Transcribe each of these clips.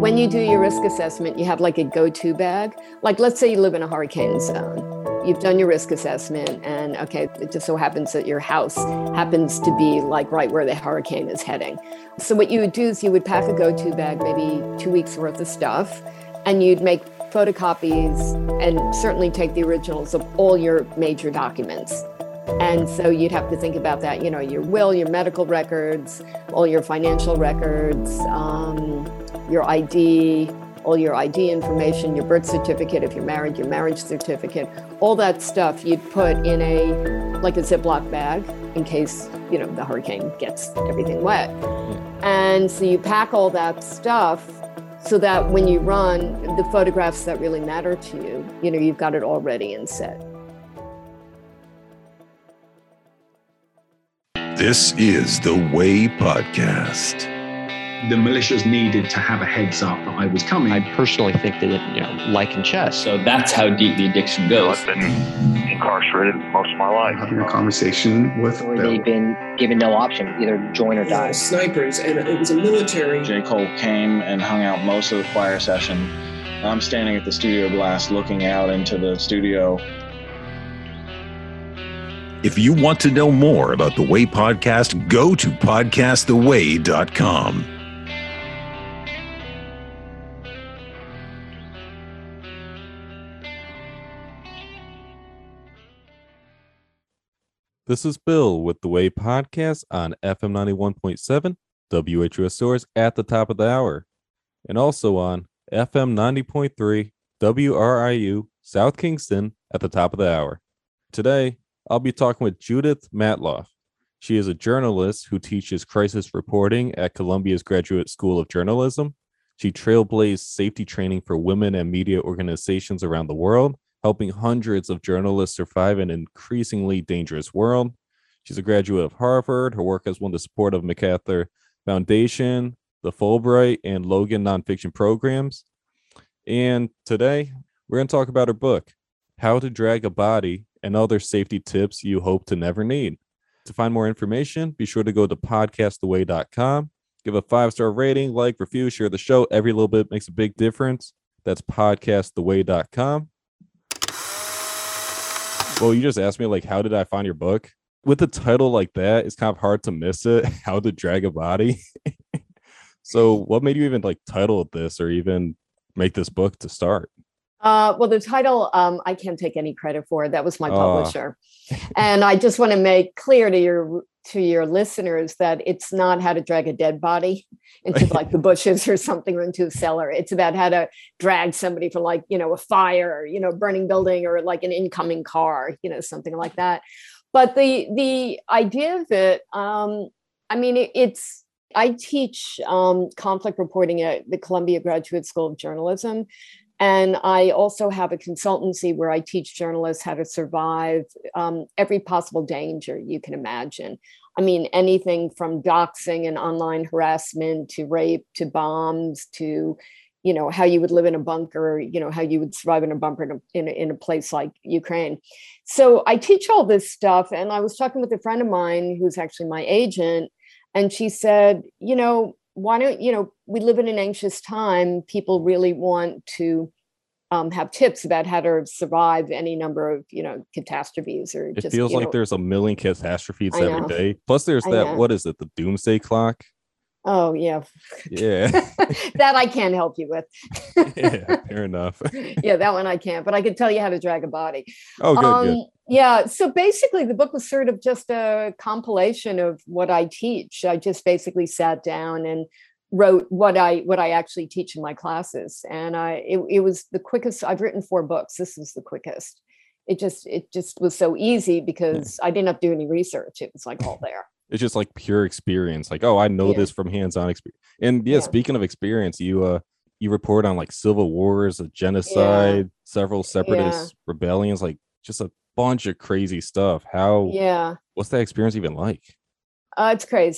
When you do your risk assessment, you have like a go-to bag. Like, let's say you live in a hurricane zone. You've done your risk assessment, and okay, it just so happens that your house happens to be like right where the hurricane is heading. So what you would do is you would pack a go-to bag, maybe 2 weeks worth of stuff, and you'd make photocopies and certainly take the originals of all your major documents. And so you'd have to think about that, your will, your medical records, all your financial records, your ID, all your ID information, your birth certificate, if you're married, your marriage certificate, all that stuff you'd put in a Ziploc bag in case, the hurricane gets everything wet. And so you pack all that stuff so that when you run, the photographs that really matter to you, you've got it all ready and set. This is The Way Podcast. The militias needed to have a heads up that I was coming. I personally think that, like in chess. So that's how deep the addiction goes. I've been incarcerated most of my life. Having a conversation with Or they've been given no option, either join or die. Snipers, and it was a military. J. Cole came and hung out most of the choir session. I'm standing at the studio glass looking out into the studio. If you want to know more about The Way Podcast, go to podcasttheway.com. This is Bill with The Way Podcast on FM 91.7, WHUS Source at the top of the hour, and also on FM 90.3, WRIU, South Kingston at the top of the hour. Today, I'll be talking with Judith Matloff. She is a journalist who teaches crisis reporting at Columbia's Graduate School of Journalism. She trailblazed safety training for women and media organizations around the world, helping hundreds of journalists survive an increasingly dangerous world. She's a graduate of Harvard. Her work has won the support of MacArthur Foundation, the Fulbright, and Logan nonfiction programs. And today, we're going to talk about her book, How to Drag a Body, and other safety tips you hope to never need. To find more information, be sure to go to podcasttheway.com. Give a 5-star rating, like, review, share the show. Every little bit makes a big difference. That's podcasttheway.com. Well, you just asked me, how did I find your book? With a title like that, it's kind of hard to miss it. How to Drag a Body. So what made you even title this or even make this book to start? Well, the title, I can't take any credit for. That was my publisher. And I just want to make clear to your listeners that it's not how to drag a dead body into the bushes or something, or into a cellar. It's about how to drag somebody from a fire, burning building, or an incoming car, something like that. But the idea of it, I teach conflict reporting at the Columbia Graduate School of Journalism. And I also have a consultancy where I teach journalists how to survive every possible danger you can imagine. Anything from doxing and online harassment to rape to bombs to, how you would live in a bunker, how you would survive in a bunker in a place like Ukraine. So I teach all this stuff. And I was talking with a friend of mine who's actually my agent, and she said, why don't, we live in an anxious time. People really want to have tips about how to survive any number of, catastrophes. Or it feels like there's a million catastrophes every day. Plus there's that, what is it? The doomsday clock. Oh, yeah. Yeah. That I can't help you with. Yeah, fair enough. Yeah, that one I can't, but I can tell you how to drag a body. Oh, good. Yeah. So basically the book was sort of just a compilation of what I teach. I just basically sat down and wrote what I actually teach in my classes. And it was the quickest. I've written 4 books. This was the quickest. It just was so easy because I didn't have to do any research. It was all there. It's just pure experience. I know this from hands-on experience. And speaking of experience, you report on civil wars, a genocide, several separatist rebellions, just a bunch of crazy stuff. What's that experience even like? It's crazy.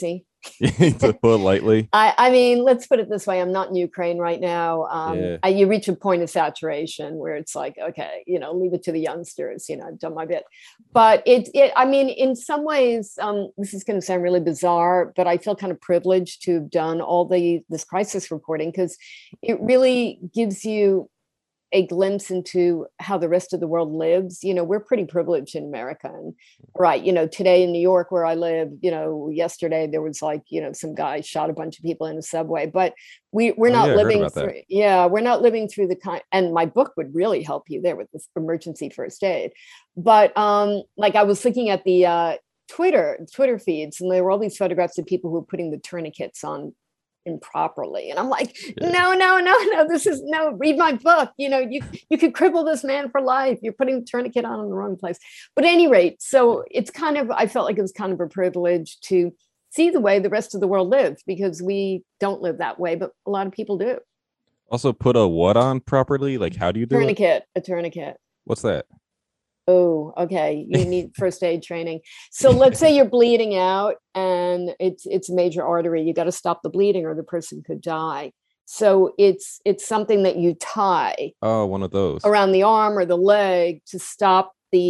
To put it lightly. I mean, let's put it this way. I'm not in Ukraine right now. You reach a point of saturation where it's like, okay, leave it to the youngsters, I've done my bit. But I mean, in some ways, this is going to sound really bizarre, but I feel kind of privileged to have done all this crisis reporting, because it really gives you a glimpse into how the rest of the world lives. We're pretty privileged in America. And right, today in New York, where I live, yesterday there was some guy shot a bunch of people in a subway, but we're not living through, we're not living through the kind, and my book would really help you there with this emergency first aid. But I was looking at the Twitter feeds, and there were all these photographs of people who were putting the tourniquets on improperly, and I'm like, no, this is read my book. You could cripple this man for life. You're putting the tourniquet on in the wrong place. But at any rate, so it's I felt like it was kind of a privilege to see the way the rest of the world lives, because we don't live that way, but a lot of people do. Also, put a what on properly? Like, how do you do it? A tourniquet. What's that? Oh, okay. You need first aid training. So let's say you're bleeding out and it's a major artery. You got to stop the bleeding or the person could die. So it's something that you tie. Oh, one of those. Around the arm or the leg to stop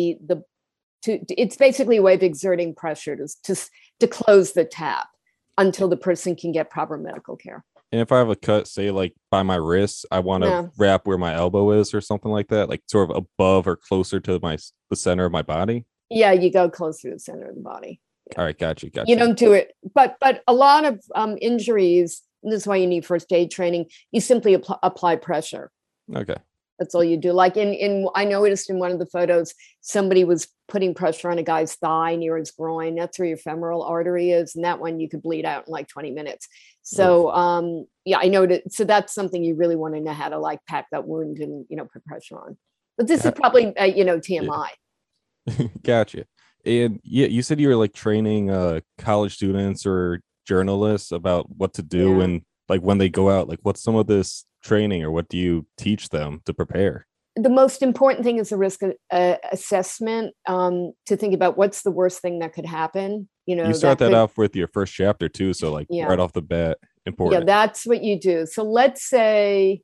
it's basically a way of exerting pressure to close the tap until the person can get proper medical care. And if I have a cut, say like by my wrist, I want to wrap where my elbow is or something like that, like sort of above or closer to the center of my body. Yeah, you go closer to the center of the body. Yeah. All right, gotcha. You don't do it, but a lot of injuries. This is why you need first aid training. You simply apply pressure. Okay. That's all you do. Like I noticed in one of the photos, somebody was putting pressure on a guy's thigh near his groin. That's where your femoral artery is. And that one you could bleed out in like 20 minutes. So, I noticed. So that's something you really want to know how to like pack that wound and, put pressure on. But this is probably, TMI. Yeah. Gotcha. And you said you were like training college students or journalists about what to do and like when they go out, like what's some of this training or what do you teach them to prepare? The most important thing is the risk assessment, to think about what's the worst thing that could happen. You start that off with your first chapter too. So like right off the bat, important. Yeah, that's what you do. So let's say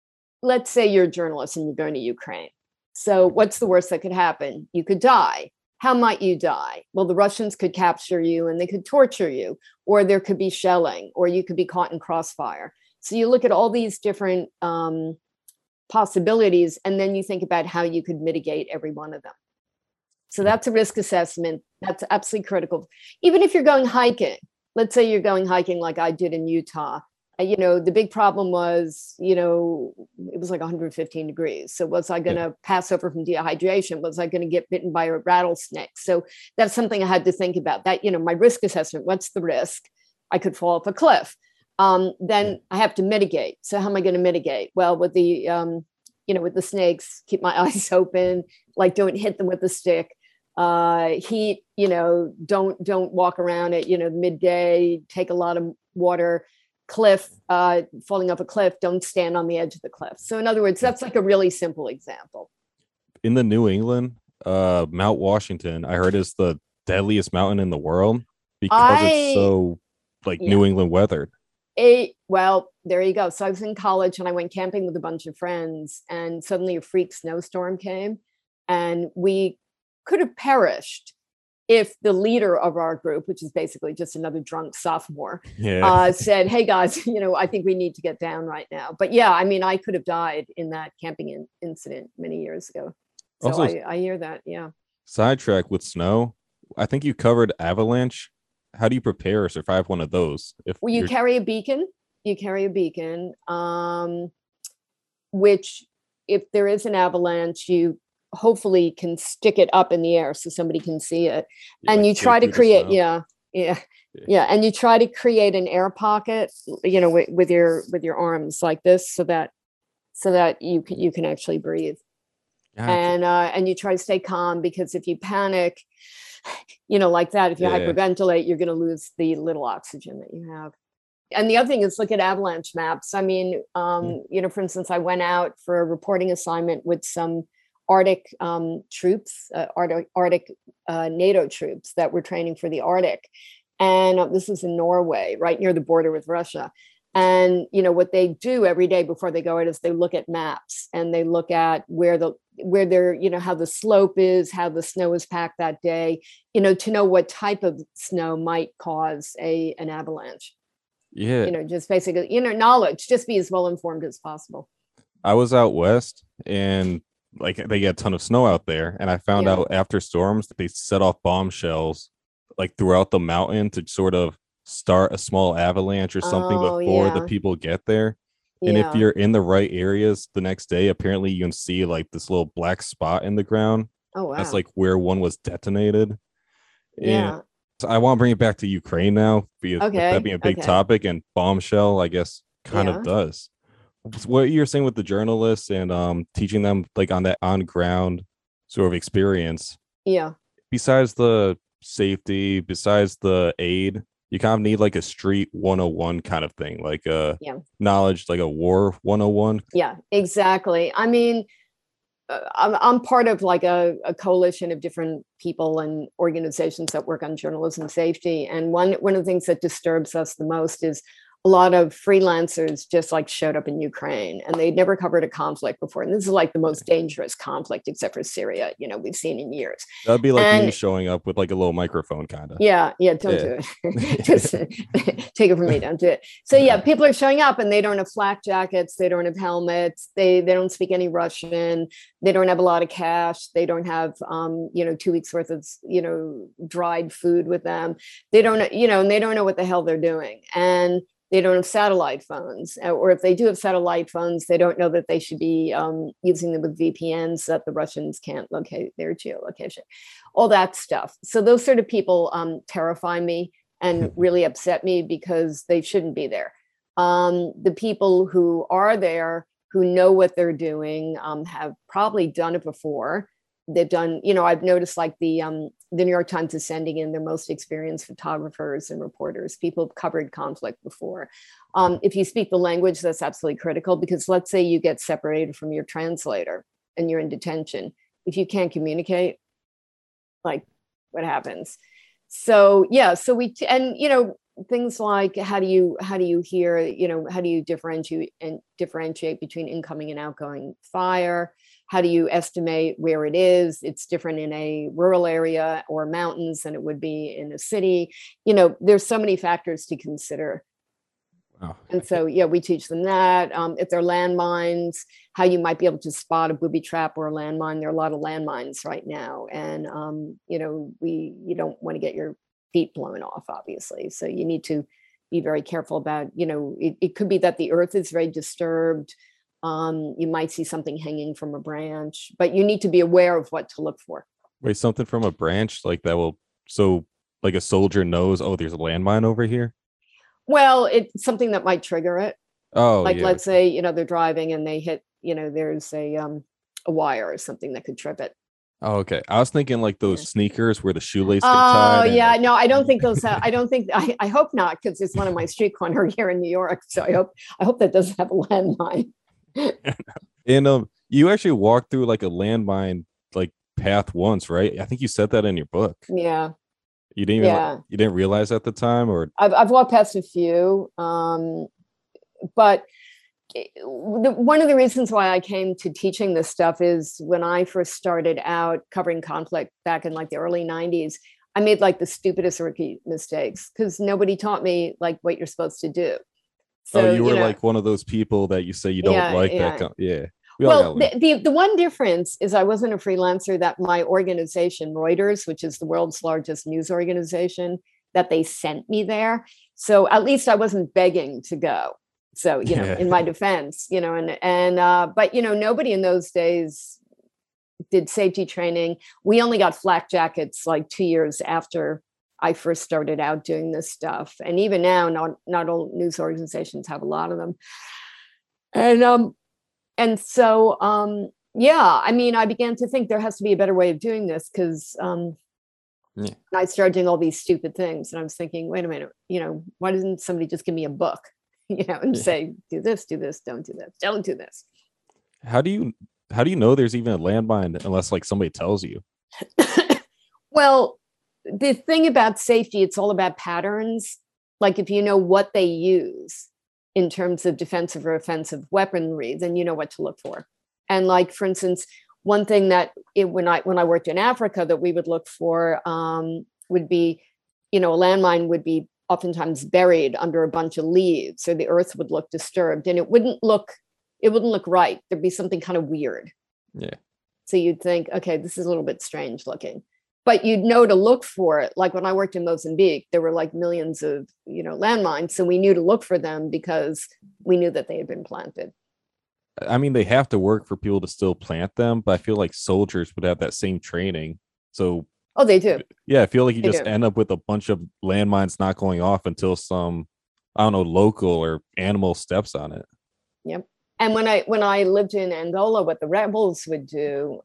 you're a journalist and you're going to Ukraine. So what's the worst that could happen? You could die. How might you die? Well, the Russians could capture you and they could torture you, or there could be shelling, or you could be caught in crossfire. So you look at all these different possibilities, and then you think about how you could mitigate every one of them. So that's a risk assessment. That's absolutely critical. Even if you're going hiking, let's say you're going hiking like I did in Utah. The big problem was, it was like 115 degrees. So was I going to pass over from dehydration? Was I going to get bitten by a rattlesnake? So that's something I had to think about. That, my risk assessment, what's the risk? I could fall off a cliff. Then I have to mitigate. So how am I going to mitigate? Well, with the, with the snakes, keep my eyes open, like don't hit them with a stick. Heat, don't walk around at, midday, take a lot of water. Cliff, falling off a cliff, don't stand on the edge of the cliff. So in other words, that's like a really simple example. In the New England, Mount Washington, I heard is the deadliest mountain in the world because it's so New England weathered. Well, there you go. So I was in college and I went camping with a bunch of friends, and suddenly a freak snowstorm came and we could have perished if the leader of our group, which is basically just another drunk sophomore, said, hey guys, I think we need to get down right now. But yeah, I mean, I could have died in that camping incident many years ago. So also, I hear that. Yeah. Sidetrack with snow. I think you covered avalanche. How do you prepare or survive one of those? You carry a beacon. Which if there is an avalanche, you hopefully can stick it up in the air so somebody can see it. And you try to create, and you try to create an air pocket, with your arms like this so that you can actually breathe. Gotcha. And you try to stay calm, because if you panic, like that, if you hyperventilate, you're going to lose the little oxygen that you have. And the other thing is look at avalanche maps. I mean, for instance, I went out for a reporting assignment with some Arctic troops, Arctic NATO troops that were training for the Arctic. And this is in Norway, right near the border with Russia. And, what they do every day before they go out is they look at maps and they look at where they're, how the slope is, how the snow is packed that day, to know what type of snow might cause an avalanche. Yeah. Just basically, knowledge, just be as well informed as possible. I was out west and like they get a ton of snow out there. And I found out after storms that they set off bombshells like throughout the mountain to sort of start a small avalanche or something before the people get there. And if you're in the right areas the next day, apparently you can see like this little black spot in the ground. Oh, wow. That's like where one was detonated. Yeah. And so I want to bring it back to Ukraine now, because that being a big topic, and bombshell, I guess, kind of does. What you're saying with the journalists and teaching them like on that on ground sort of experience. Yeah. Besides the safety, besides the aid, you kind of need like a street 101 kind of thing, like knowledge, like a war 101. Yeah, exactly. I mean, I'm part of like a coalition of different people and organizations that work on journalism safety. And one of the things that disturbs us the most is a lot of freelancers just like showed up in Ukraine and they'd never covered a conflict before. And this is like the most dangerous conflict, except for Syria, we've seen in years. That'd be like me showing up with like a little microphone kind of. Yeah. Don't do it. Just take it from me. Don't do it. So people are showing up and they don't have flak jackets. They don't have helmets. They don't speak any Russian. They don't have a lot of cash. They don't have, 2 weeks worth of, dried food with them. They don't, and they don't know what the hell they're doing. And they don't have satellite phones, or if they do have satellite phones, they don't know that they should be using them with VPNs so that the Russians can't locate their geolocation, all that stuff. So those sort of people terrify me and really upset me because they shouldn't be there. The people who are there, who know what they're doing, have probably done it before. They've done, I've noticed like the New York Times is sending in their most experienced photographers and reporters. People have covered conflict before. If you speak the language, that's absolutely critical, because let's say you get separated from your translator and you're in detention. If you can't communicate, like what happens? So things like how do you hear, how do you differentiate between incoming and outgoing fire? How do you estimate where it is? It's different in a rural area or mountains than it would be in a city. There's so many factors to consider. Wow. And so, we teach them that. If they're landmines, how you might be able to spot a booby trap or a landmine. There are a lot of landmines right now. And, you don't want to get your feet blown off, obviously. So you need to be very careful about, it could be that the earth is very disturbed. You might see something hanging from a branch, but you need to be aware of what to look for. Wait, something from a branch like that so like a soldier knows, oh, there's a landmine over here? Well, it's something that might trigger it. Oh, like let's say, they're driving and they hit, there's a wire or something that could trip it. Oh, okay. I was thinking like those sneakers where the shoelace. Oh, yeah. No, I don't think those. I hope not, because it's one on my street corner here in New York. So I hope that doesn't have a landmine. And you actually walked through like a landmine like path once, right? I think you said that in your book. Yeah. You didn't you didn't realize at the time, or I've walked past a few, but one of the reasons why I came to teaching this stuff is when I first started out covering conflict back in like the early 90s, I made like the stupidest rookie mistakes because nobody taught me like what you're supposed to do. So you were like one of those people that you say you don't like that. Yeah. Well, the one difference is I wasn't a freelancer, that my organization, Reuters, which is the world's largest news organization, that they sent me there. So at least I wasn't begging to go. So, in my defense, but, nobody in those days did safety training. We only got flak jackets like 2 years after I first started out doing this stuff. And even now, not all news organizations have a lot of them. And so, I began to think there has to be a better way of doing this, because I started doing all these stupid things. And I was thinking, wait a minute, why doesn't somebody just give me a book, and say, do this, don't do this, don't do this. How do you know there's even a landmine unless like somebody tells you? Well, the thing about safety, it's all about patterns. Like if you know what they use in terms of defensive or offensive weaponry, then you know what to look for. And like, for instance, one thing that when I worked in Africa that we would look for would be, a landmine would be oftentimes buried under a bunch of leaves, so the earth would look disturbed, and it wouldn't look right. There'd be something kind of weird. Yeah. So you'd think, okay, this is a little bit strange looking, but you'd know to look for it. Like when I worked in Mozambique, there were like millions of, landmines. So we knew to look for them because we knew that they had been planted. I mean, they have to work for people to still plant them, but I feel like soldiers would have that same training. So, oh, they do. Yeah, I feel like you They just do. end up with a bunch of landmines not going off until some, I don't know, local or animal steps on it. Yep. And when I lived in Angola, what the rebels would do,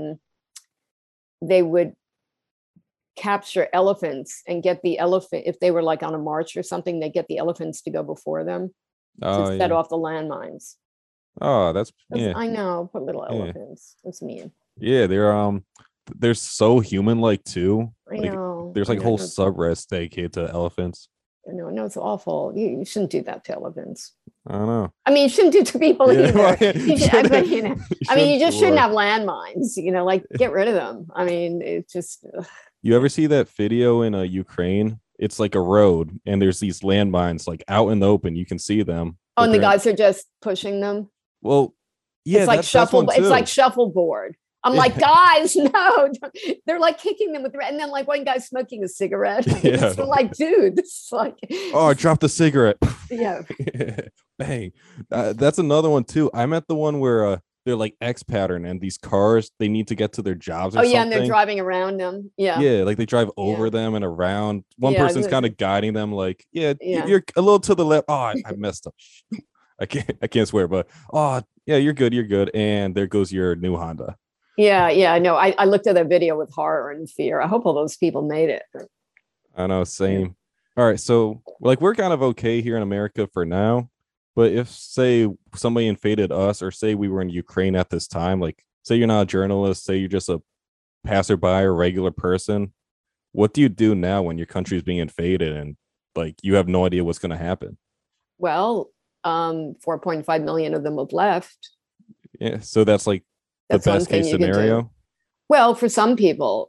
they would capture elephants and get the elephant, if they were like on a march or something, they get the elephants to go before them to set off the landmines. Oh, that's yeah. I know, put little elephants. That's mean. Yeah, they're so human-like too. I know. There's like whole subreddits dedicated to elephants. No, it's awful. You shouldn't do that to elephants. I don't know. I mean, you shouldn't do it to people either. You just shouldn't have landmines. Like get rid of them. I mean, it's just. You ever see that video in Ukraine? It's like a road, and there's these landmines like out in the open. You can see them. Oh, and the guys are just pushing them. Well, yeah, it's like It's like shuffleboard. I'm like, guys, no. They're like kicking them and then like one guy's smoking a cigarette. Yeah. So like, dude, this is like. Oh, I dropped the cigarette. Yeah. Bang. That's another one too. I'm at the one where they're like X pattern, and these cars, they need to get to their jobs or something. And they're driving around them. Yeah. Yeah, like they drive over them and around. One person's kind of guiding them, like, you're a little to the left. Oh, I messed up. I can't swear, but you're good. And there goes your new Honda. Yeah. No, I looked at that video with horror and fear. I hope all those people made it. I know, same. All right, so like we're kind of okay here in America for now, but if say somebody invaded us, or say we were in Ukraine at this time, like say you're not a journalist, say you're just a passerby or regular person, what do you do now when your country is being invaded and like you have no idea what's going to happen? Well, 4.5 million of them have left. Yeah, so that's like the best case scenario. Well, for some people,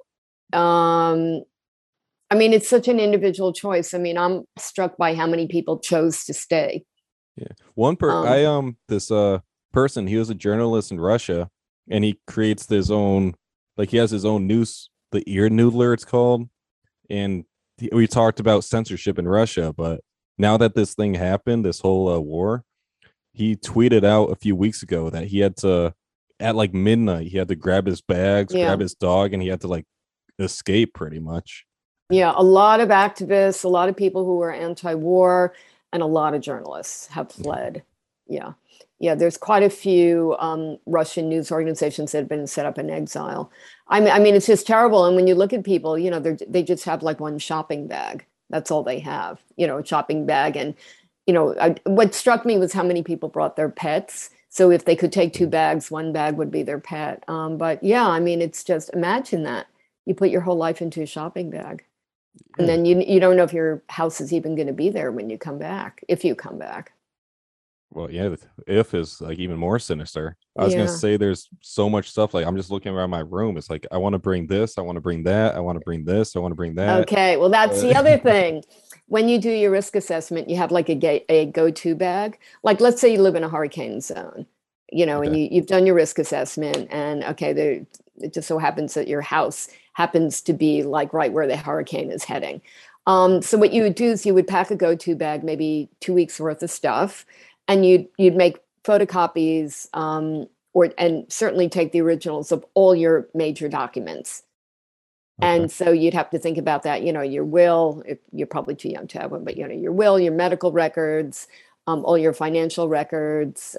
I mean, it's such an individual choice. I mean, I'm struck by how many people chose to stay. Yeah, this person, he was a journalist in Russia, and he creates his own, like he has his own news, the Ear Noodler it's called, and we talked about censorship in Russia, but now that this thing happened, this whole war, he tweeted out a few weeks ago that he had to, at like midnight, he had to grab his bags, grab his dog, and he had to like escape pretty much. Yeah, a lot of activists, a lot of people who are anti-war, and a lot of journalists have fled. Yeah. There's quite a few Russian news organizations that have been set up in exile. I mean, it's just terrible. And when you look at people, they just have like one shopping bag. That's all they have, a shopping bag. And, what struck me was how many people brought their pets. So if they could take 2 bags, 1 bag would be their pet. But yeah, I mean, it's just, imagine that. You put your whole life into a shopping bag. And then you don't know if your house is even going to be there when you come back, if you come back. Well, yeah, if is like even more sinister. I was going to say there's so much stuff. Like I'm just looking around my room. It's like, I want to bring this. I want to bring that. I want to bring this. I want to bring that. Okay. Well, that's the other thing. When you do your risk assessment, you have like a go-to bag. Like, let's say you live in a hurricane zone, and you've done your risk assessment, and okay, it just so happens that your house happens to be like right where the hurricane is heading. So what you would do is you would pack a go-to bag, maybe 2 weeks worth of stuff, and you'd make photocopies and certainly take the originals of all your major documents. Okay. And so you'd have to think about that, your will, if you're probably too young to have one, but your will, your medical records, all your financial records,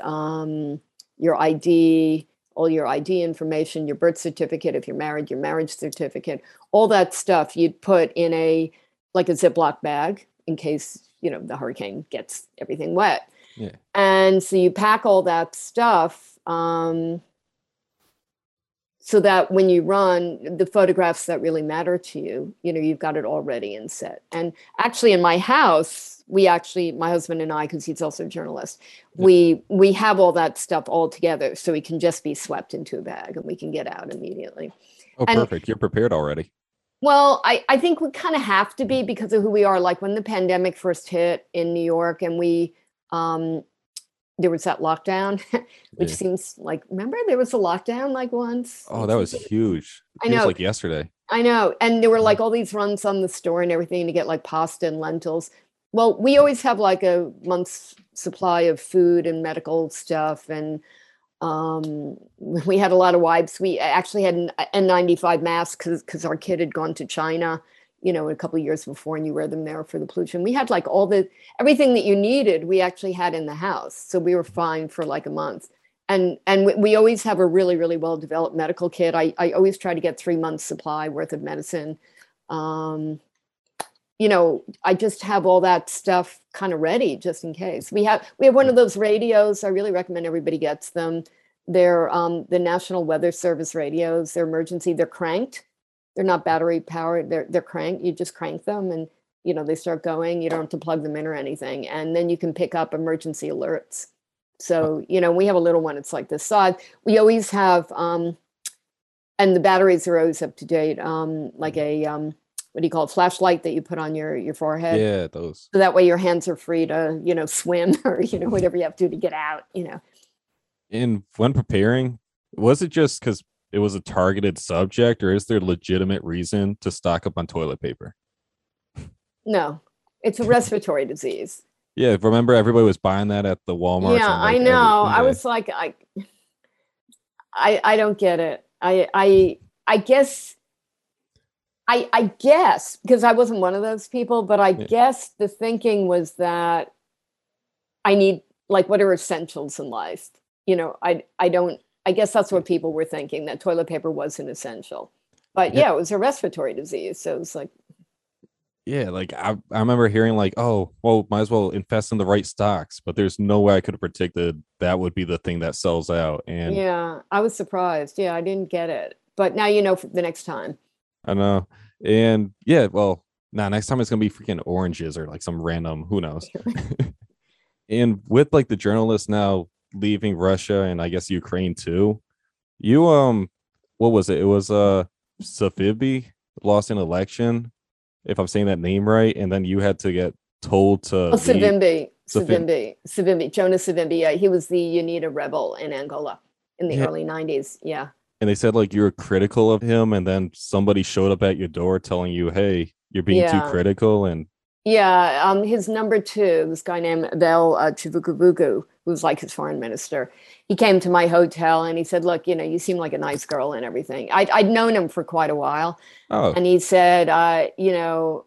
your ID, all your ID information, your birth certificate, if you're married, your marriage certificate, all that stuff you'd put in a Ziploc bag in case, the hurricane gets everything wet. Yeah. And so you pack all that stuff. so that when you run the photographs that really matter to you, you've got it all ready and set. And actually in my house, my husband and I, because he's also a journalist, we have all that stuff all together, so we can just be swept into a bag and we can get out immediately. Oh, perfect. You're prepared already. Well, I think we kind of have to be because of who we are. Like when the pandemic first hit in New York and there was that lockdown, which seems like, remember there was a lockdown like once? Oh, that was huge. I know. It was like yesterday. I know. And there were like all these runs on the store and everything to get like pasta and lentils. Well, we always have like a month's supply of food and medical stuff. And we had a lot of wipes. We actually had an N95 masks because our kid had gone to China, a couple of years before, and you wear them there for the pollution. We had like everything that you needed, we actually had in the house. So we were fine for like a month. And we always have a really, really well-developed medical kit. I always try to get 3 months supply worth of medicine. I just have all that stuff kind of ready just in case. We have one of those radios. I really recommend everybody gets them. They're the National Weather Service radios. They're emergency. They're cranked. They're not battery powered. They're cranked. You just crank them and, they start going. You don't have to plug them in or anything. And then you can pick up emergency alerts. So, we have a little one. It's like this size. We always have, and the batteries are always up to date. Like a, what do you call it? Flashlight that you put on your forehead. Yeah, those. So that way your hands are free to, swim or, whatever you have to do to get out, And when preparing, was it just because it was a targeted subject, or is there legitimate reason to stock up on toilet paper? No, it's a respiratory disease. Yeah, remember everybody was buying that at the Walmart. Yeah, I know. I was like, I don't get it. I guess because I wasn't one of those people, but I guess the thinking was that I need, like, what are essentials in life? I guess that's what people were thinking, that toilet paper was an essential. But it was a respiratory disease. So it was like. Yeah, like I remember hearing like, oh, well, might as well invest in the right stocks, but there's no way I could have predicted that would be the thing that sells out. And yeah, I was surprised. Yeah, I didn't get it. But now for the next time. I know. And yeah, well, next time it's gonna be freaking oranges or like some random, who knows. And with like the journalists now leaving Russia and I guess Ukraine too, you what was it? It was Savimbi lost an election, if I'm saying that name right, and then you had to get told to Savimbi, Jonas Savimbi. Yeah, he was the UNITA rebel in Angola in the early 90s. Yeah. And they said like you were critical of him, and then somebody showed up at your door telling you, "Hey, you're being too critical." And his number two, this guy named Abel Chivukuvuku, who was like his foreign minister, he came to my hotel and he said, "Look, you seem like a nice girl and everything." I'd known him for quite a while, and he said, "I'm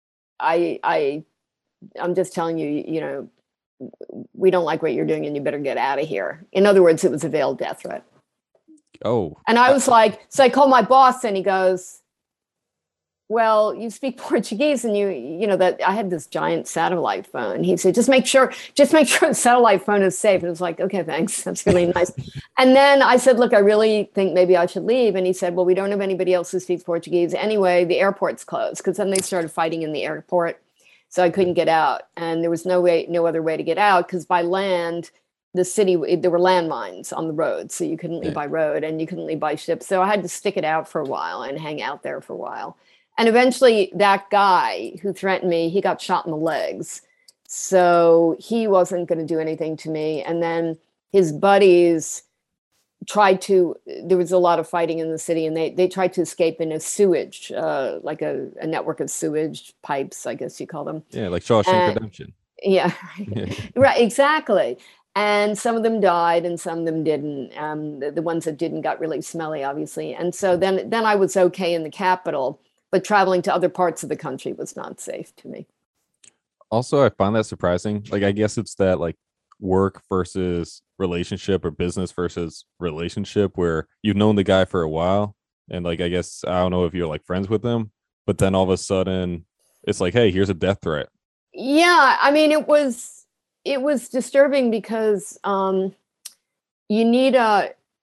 just telling you, we don't like what you're doing, and you better get out of here." In other words, it was a veiled death threat. Oh. And I was like, so I called my boss and he goes, "Well, you speak Portuguese and you know that I had this giant satellite phone." He said, just make sure the satellite phone is safe. And it was like, okay, thanks. That's really nice. And then I said, "Look, I really think maybe I should leave." And he said, "Well, we don't have anybody else who speaks Portuguese. Anyway, the airport's closed." Because then they started fighting in the airport. So I couldn't get out. And there was no other way to get out, because by land, the city, there were landmines on the road. So you couldn't leave by road and you couldn't leave by ship. So I had to stick it out for a while and hang out there for a while. And eventually that guy who threatened me, he got shot in the legs. So he wasn't going to do anything to me. And then his buddies there was a lot of fighting in the city, and they tried to escape in a sewage, like a network of sewage pipes, I guess you call them. Yeah, like Shawshank Redemption. Yeah, right, exactly. And some of them died and some of them didn't. The ones that didn't got really smelly, obviously. And so then I was okay in the capital, but traveling to other parts of the country was not safe to me. Also, I found that surprising. Like, I guess it's that like work versus relationship or business versus relationship, where you've known the guy for a while. And like, I guess, I don't know if you're like friends with him, but then all of a sudden it's like, hey, here's a death threat. Yeah. I mean, it was disturbing because you need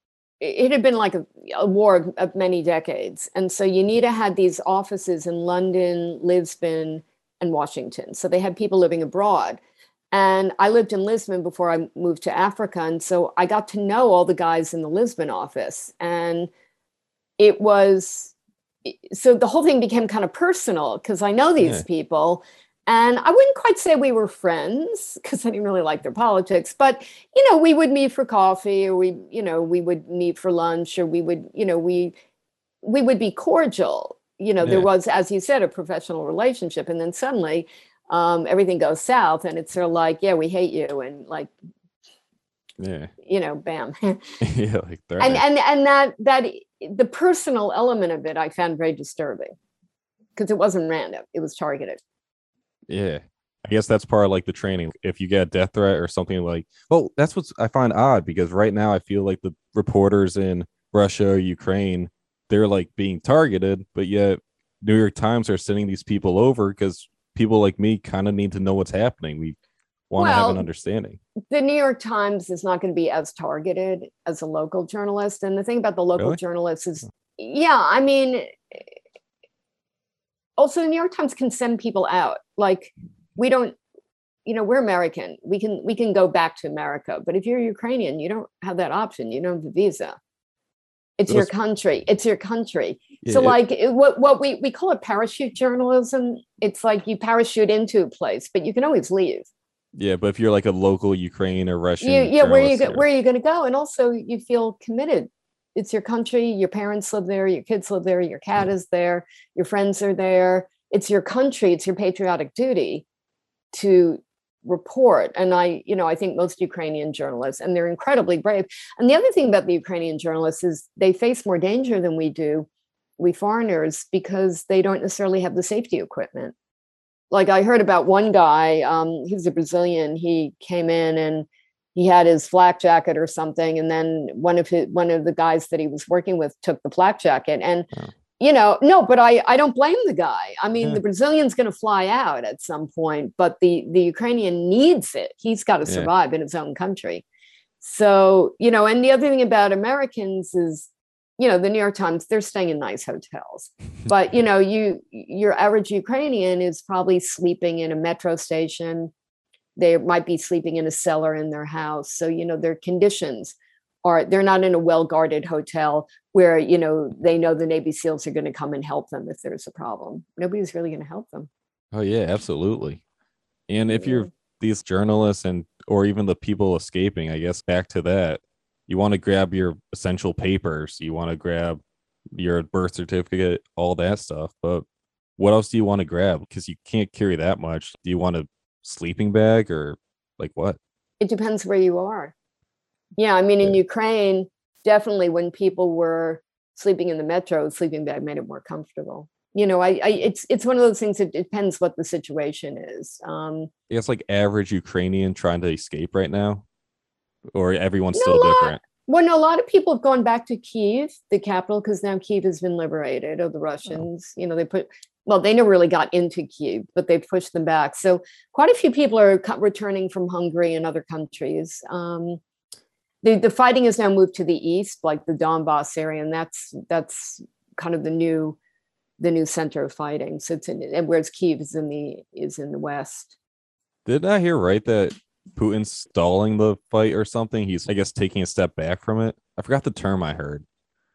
it had been like a war of many decades. And so UNITA had these offices in London, Lisbon, and Washington. So they had people living abroad. And I lived in Lisbon before I moved to Africa. And so I got to know all the guys in the Lisbon office. And it was, so the whole thing became kind of personal because I know these people. And I wouldn't quite say we were friends because I didn't really like their politics, but, we would meet for coffee, or we would meet for lunch, or we would be cordial. There was, as you said, a professional relationship. And then suddenly everything goes south and it's sort of like, yeah, we hate you. And like, bam. Yeah, like and that the personal element of it, I found very disturbing because it wasn't random. It was targeted. Yeah. I guess that's part of like the training. If you get a death threat or something like, that's what I find odd, because right now I feel like the reporters in Russia or Ukraine, they're like being targeted, but yet New York Times are sending these people over because people like me kind of need to know what's happening. We want to have an understanding. The New York Times is not going to be as targeted as a local journalist. And the thing about the local journalists is, also the New York Times can send people out. Like we don't, we're American. We can go back to America. But if you're Ukrainian, you don't have that option. You don't have a visa. It's your country. It's your country. Yeah, so like what we call it parachute journalism. It's like you parachute into a place, but you can always leave. Yeah, but if you're like a local Ukraine or Russian, where are you going to go? And also you feel committed. It's your country. Your parents live there. Your kids live there. Your cat is there. Your friends are there. It's your country. It's your patriotic duty to report. And I think most Ukrainian journalists, and they're incredibly brave. And the other thing about the Ukrainian journalists is they face more danger than we do, we foreigners, because they don't necessarily have the safety equipment. Like I heard about one guy, he was a Brazilian. He came in and he had his flak jacket or something. And then one of the guys that he was working with took the flak jacket. And, but I don't blame the guy. I mean, the Brazilian's going to fly out at some point, but the Ukrainian needs it. He's got to survive in his own country. So, and the other thing about Americans is, the New York Times, they're staying in nice hotels, but your average Ukrainian is probably sleeping in a metro station. They might be sleeping in a cellar in their house. So, their conditions they're not in a well-guarded hotel where, they know the Navy SEALs are going to come and help them if there's a problem. Nobody's really going to help them. Oh yeah, absolutely. And if you're these journalists or even the people escaping, I guess back to that, you want to grab your essential papers, you want to grab your birth certificate, all that stuff. But what else do you want to grab? Because you can't carry that much. Do you want a sleeping bag or like what? It depends where you are. Yeah, I mean, in Ukraine, definitely when people were sleeping in the metro, sleeping bag made it more comfortable. It's one of those things. It depends what the situation is. It's like average Ukrainian trying to escape right now, or everyone's still different. Well, no, a lot of people have gone back to Kyiv, the capital, because now Kyiv has been liberated of the Russians. They never really got into Kyiv, but they pushed them back. So quite a few people are returning from Hungary and other countries. The fighting has now moved to the east, like the Donbass area, and that's kind of the new center of fighting. So whereas Kyiv is in the west. Did I hear right that Putin's stalling the fight or something? He's, I guess, taking a step back from it. I forgot the term I heard.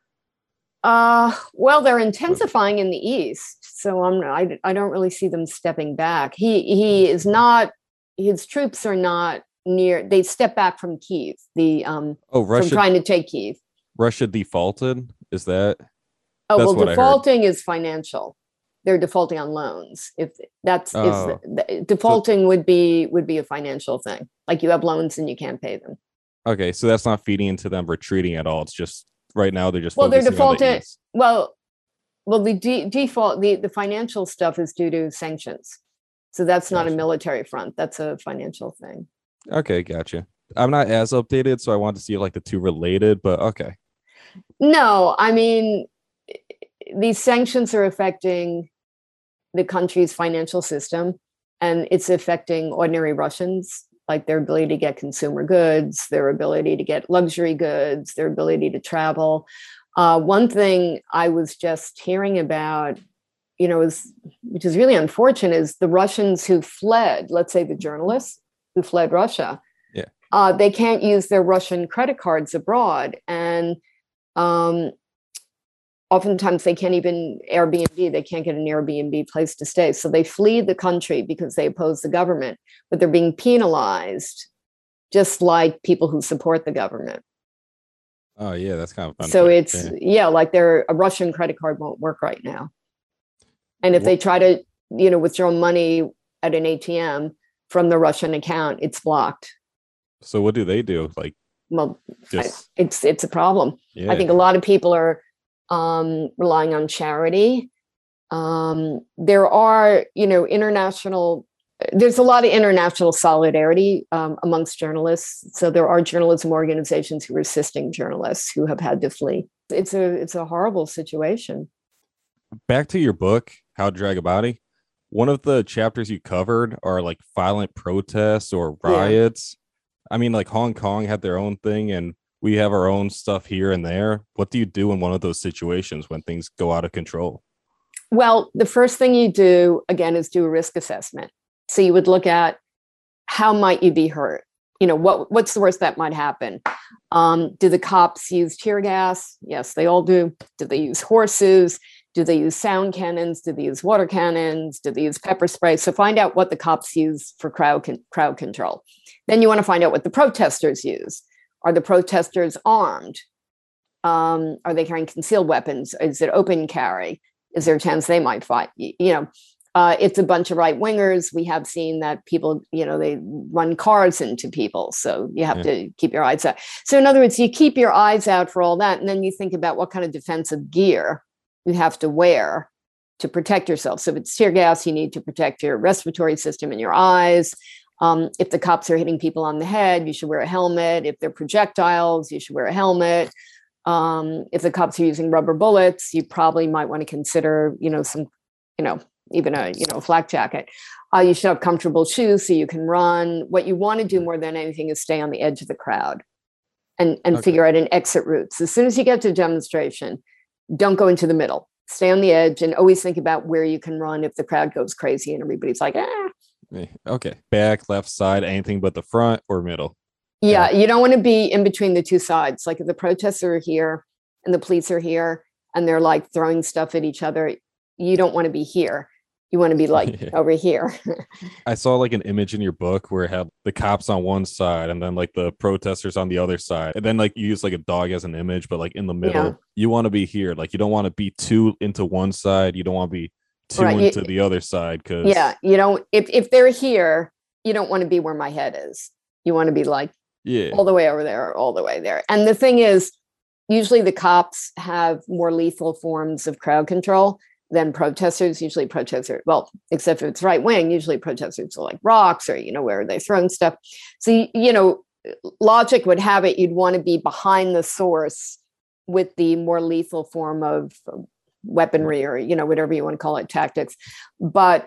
Well, they're intensifying in the east, so I don't really see them stepping back. He is not. His troops are not near. They step back from Kyiv. Russia, from trying to take Kyiv. Russia defaulted. Is that? Oh, well, defaulting is financial. They're defaulting on loans. If that's defaulting would be a financial thing. Like you have loans and you can't pay them. Okay, so that's not feeding into them retreating at all. It's just right now they're just they're defaulting. Well, the default the financial stuff is due to sanctions. So that's not a military front. That's a financial thing. Okay, gotcha. I'm not as updated, so I want to see like the two related, but okay. No, I mean, these sanctions are affecting the country's financial system, and it's affecting ordinary Russians like their ability to get consumer goods, their ability to get luxury goods, their ability to travel. One thing I was just hearing about, which is really unfortunate, is the Russians who fled, let's say the journalists who fled Russia. Yeah. They can't use their Russian credit cards abroad. And oftentimes they can't even Airbnb, they can't get an Airbnb place to stay. So they flee the country because they oppose the government, but they're being penalized just like people who support the government. Oh yeah, that's kind of fun. So it's, like a Russian credit card won't work right now. And if they try to, withdraw money at an ATM from the Russian account, it's blocked. So what do they do? Like, well, it's a problem. Yeah. I think a lot of people are relying on charity. There are, there's a lot of international solidarity amongst journalists. So there are journalism organizations who are assisting journalists who have had to flee. It's a horrible situation. Back to your book, How to Drag a Body. One of the chapters you covered are like violent protests or riots. Yeah. I mean, like Hong Kong had their own thing and we have our own stuff here and there. What do you do in one of those situations when things go out of control? Well, the first thing you do, again, is do a risk assessment. So you would look at how might you be hurt? What's the worst that might happen? Do the cops use tear gas? Yes, they all do. Do they use horses? Do they use sound cannons? Do they use water cannons? Do they use pepper spray? So find out what the cops use for crowd control. Then you want to find out what the protesters use. Are the protesters armed? Are they carrying concealed weapons? Is it open carry? Is there a chance they might fight? It's a bunch of right wingers. We have seen that people, they run cars into people. So you have to keep your eyes out. So in other words, you keep your eyes out for all that. And then you think about what kind of defensive gear you have to wear to protect yourself. So if it's tear gas, you need to protect your respiratory system and your eyes. If the cops are hitting people on the head, you should wear a helmet. If they're projectiles, you should wear a helmet. If the cops are using rubber bullets, you probably might want to consider, even a flak jacket. You should have comfortable shoes so you can run. What you want to do more than anything is stay on the edge of the crowd and figure out an exit route. So as soon as you get to a demonstration, don't go into the middle. Stay on the edge and always think about where you can run if the crowd goes crazy and everybody's like, Okay. Back, left side, anything but the front or middle. Yeah. You don't want to be in between the two sides. Like if the protests are here and the police are here and they're like throwing stuff at each other, you don't want to be here. You want to be like over here. I saw like an image in your book where it had the cops on one side and then like the protesters on the other side. And then like you use like a dog as an image, but like in the middle, you want to be here. Like you don't want to be too into one side. You don't want to be too into the other side. Cause if they're here, you don't want to be where my head is. You want to be like all the way over there, all the way there. And the thing is, usually the cops have more lethal forms of crowd control than protesters. Usually protesters, well, except if it's right wing, usually protesters are like rocks or, where they're throwing stuff. So, logic would have it, you'd want to be behind the source with the more lethal form of weaponry or, whatever you want to call it, tactics. But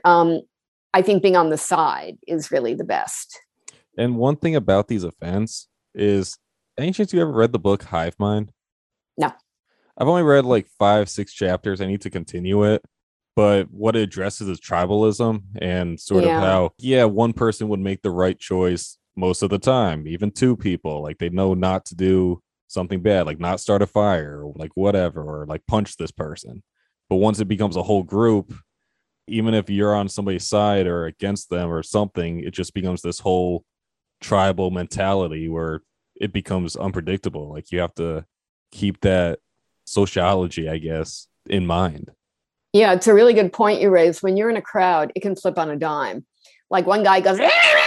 I think being on the side is really the best. And one thing about these events is, any chance you ever read the book Hive Mind? No. I've only read like 5-6 chapters. I need to continue it. But what it addresses is tribalism and sort of how, one person would make the right choice most of the time, even two people. Like they know not to do something bad, like not start a fire or like whatever, or like punch this person. But once it becomes a whole group, even if you're on somebody's side or against them or something, it just becomes this whole tribal mentality where it becomes unpredictable. Like you have to keep that sociology, I guess, in mind. Yeah, it's a really good point you raised. When you're in a crowd, it can flip on a dime. Like one guy goes,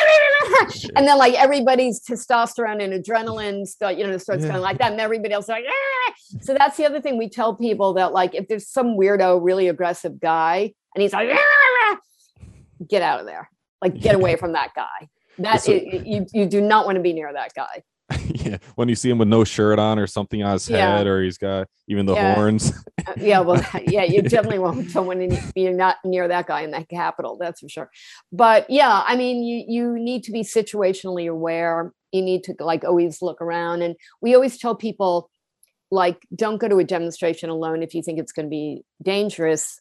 and then like everybody's testosterone and adrenaline starts going like that, and everybody else is like, so that's the other thing we tell people, that like if there's some weirdo, really aggressive guy, and he's like, get out of there, like get away from that guy. You do not want to be near that guy. Yeah, when you see him with no shirt on or something on his head, or he's got even the horns. You definitely won't you're not near that guy in that Capitol, that's for sure. But yeah, I mean, you need to be situationally aware. You need to like always look around, and we always tell people, like, don't go to a demonstration alone if you think it's going to be dangerous.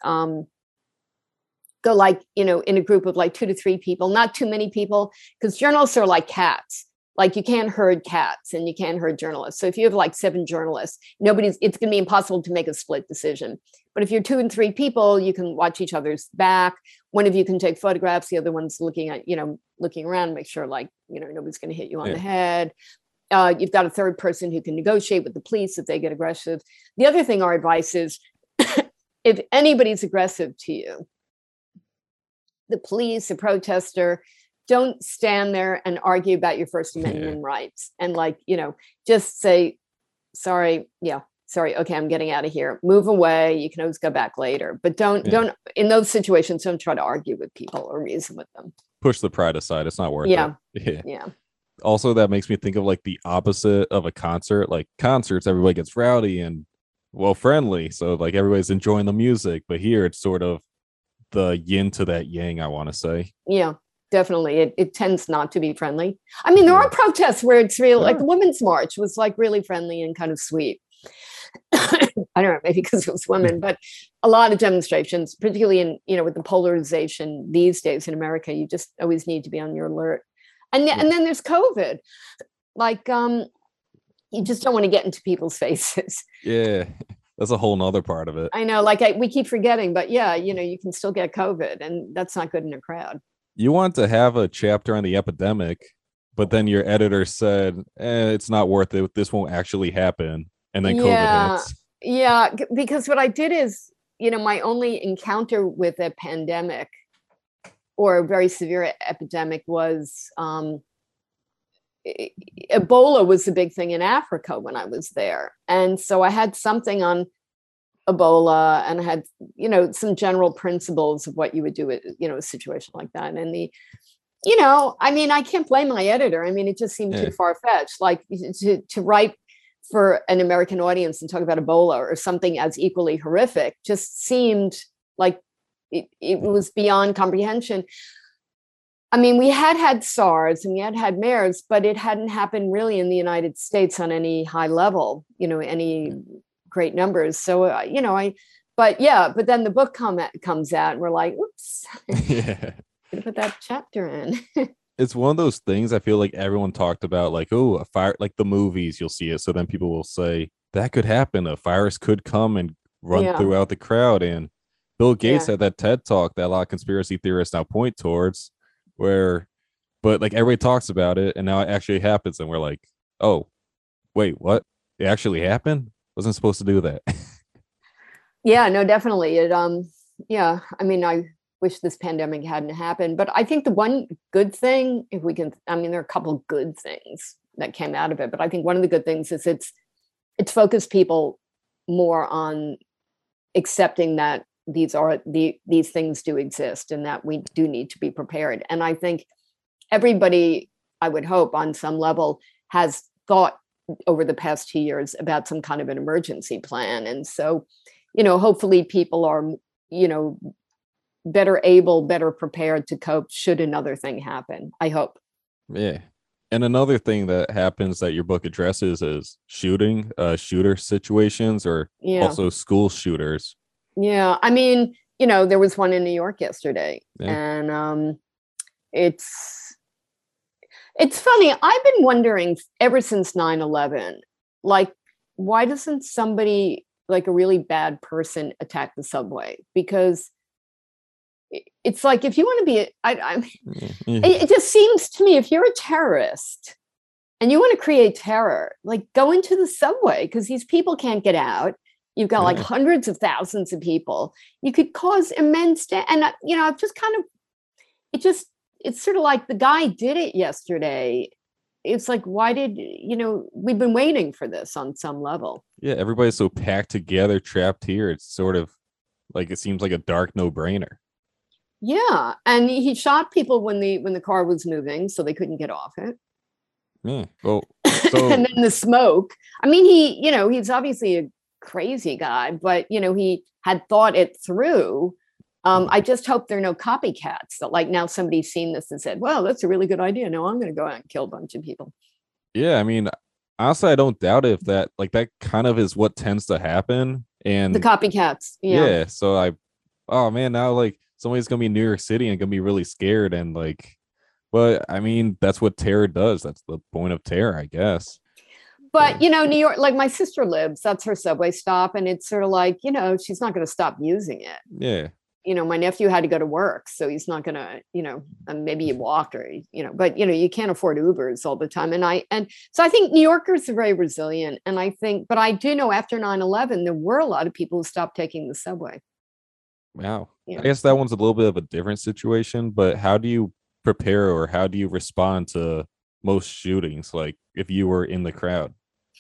Go like, in a group of like 2 to 3 people, not too many people, because journalists are like cats. Like, you can't herd cats and you can't herd journalists. So if you have like 7 journalists, it's going to be impossible to make a split decision. But if you're 2 and 3 people, you can watch each other's back. One of you can take photographs. The other one's looking around, make sure like, nobody's going to hit you on the head. You've got a third person who can negotiate with the police if they get aggressive. The other thing, our advice is, if anybody's aggressive to you, the police, a protester, don't stand there and argue about your First Amendment rights. And like, just say, sorry. Okay, I'm getting out of here. Move away. You can always go back later. But don't, in those situations, don't try to argue with people or reason with them. Push the pride aside. It's not worth it. Yeah. Also, that makes me think of like the opposite of a concert. Like concerts, everybody gets rowdy and friendly. So like everybody's enjoying the music. But here it's sort of the yin to that yang, I want to say. Yeah. Definitely. It tends not to be friendly. I mean, there are protests where it's real, like the Women's March was like really friendly and kind of sweet. I don't know, maybe because it was women, but a lot of demonstrations, particularly in, with the polarization these days in America, you just always need to be on your alert. And then there's COVID. Like, you just don't want to get into people's faces. Yeah. That's a whole nother part of it. I know, we keep forgetting, but you can still get COVID, and that's not good in a crowd. You want to have a chapter on the epidemic, but then your editor said, it's not worth it. This won't actually happen. And then COVID hits. Yeah, because what I did is, my only encounter with a pandemic or a very severe epidemic was Ebola was the big thing in Africa when I was there. And so I had something on Ebola, and I had, some general principles of what you would do with, a situation like that. And I can't blame my editor. I mean, it just seemed too far-fetched, like to write for an American audience and talk about Ebola or something as equally horrific just seemed like it was beyond comprehension. I mean, we had SARS and we had MERS, but it hadn't happened really in the United States on any high level, any great numbers. So, but then the book comes out and we're like, oops, gonna put that chapter in. It's one of those things I feel like everyone talked about, like, oh, a fire, like the movies, you'll see it. So then people will say that could happen. A virus could come and run throughout the crowd. And Bill Gates had that TED talk that a lot of conspiracy theorists now point towards, but like everybody talks about it and now it actually happens. And we're like, oh, wait, what? It actually happened? Wasn't supposed to do that. Yeah, no, definitely. I mean, I wish this pandemic hadn't happened, but I think the one good thing, there are a couple of good things that came out of it, but I think one of the good things is it's focused people more on accepting that these things do exist and that we do need to be prepared. And I think everybody, I would hope on some level, has thought over the past 2 years about some kind of an emergency plan. And so, hopefully people are, better prepared to cope should another thing happen. I hope. Yeah. And another thing that happens that your book addresses is shooter situations or also school shooters. Yeah. I mean, there was one in New York yesterday and it's funny. I've been wondering ever since 9/11, like, why doesn't somebody, like a really bad person, attack the subway? Because it's like, if you want to be, it just seems to me, if you're a terrorist and you want to create terror, like, go into the subway, because these people can't get out. You've got like hundreds of thousands of people. You could cause immense and I've just kind of, it's sort of like the guy did it yesterday. It's like, why did, we've been waiting for this on some level. Yeah, everybody's so packed together, trapped here. It's sort of like, it seems like a dark no-brainer. Yeah, and he shot people when the car was moving, so they couldn't get off it. Yeah, well, So, and then the smoke. I mean, he's obviously a crazy guy, but he had thought it through. I just hope there are no copycats that like now somebody's seen this and said, well, that's a really good idea. No, I'm going to go out and kill a bunch of people. yeah, I mean, honestly, I don't doubt it if that kind of is what tends to happen. And The copycats. yeah, so oh man, now like somebody's gonna be in New York City and gonna be really scared and like, but I mean, that's what terror does. That's the point of terror, I guess. But, New York, like my sister lives, that's her subway stop. And it's sort of like, she's not going to stop using it. Yeah. My nephew had to go to work, so he's not going to, maybe he walked or, but, you can't afford Ubers all the time. And so I think New Yorkers are very resilient. And but I do know after 9/11, there were a lot of people who stopped taking the subway. Wow. Yeah. I guess that one's a little bit of a different situation, but how do you prepare or how do you respond to most shootings? Like if you were in the crowd?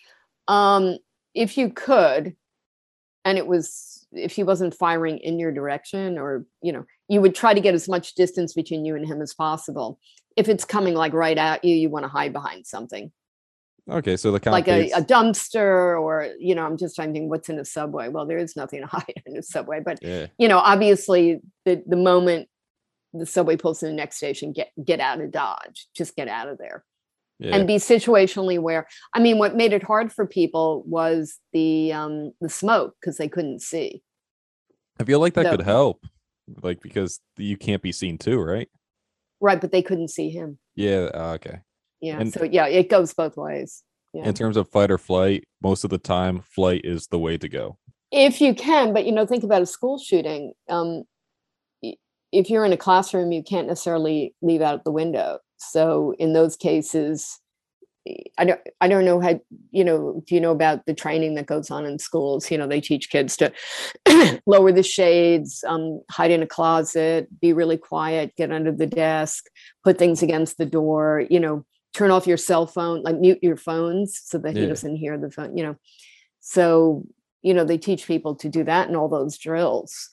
If you could, and if he wasn't firing in your direction or, you would try to get as much distance between you and him as possible. If it's coming like right at you, you want to hide behind something. Okay. So the like a dumpster or, I'm just trying to think what's in a subway. Well, there is nothing to hide in a subway, but, yeah. Obviously the moment the subway pulls to the next station, get out of Dodge, just get out of there. Yeah. And be situationally aware. I mean, what made it hard for people was the smoke because they couldn't see. I feel like that could help, like because you can't be seen too, right? Right, but they couldn't see him. Yeah. Okay. Yeah. And so it goes both ways. Yeah. In terms of fight or flight, most of the time, flight is the way to go. If you can, but think about a school shooting. If you're in a classroom, you can't necessarily leave out the window. So in those cases, I don't know how, do you know about the training that goes on in schools? They teach kids to lower the shades, hide in a closet, be really quiet, get under the desk, put things against the door, turn off your cell phone, like mute your phones so that he doesn't hear the phone, So, they teach people to do that and all those drills.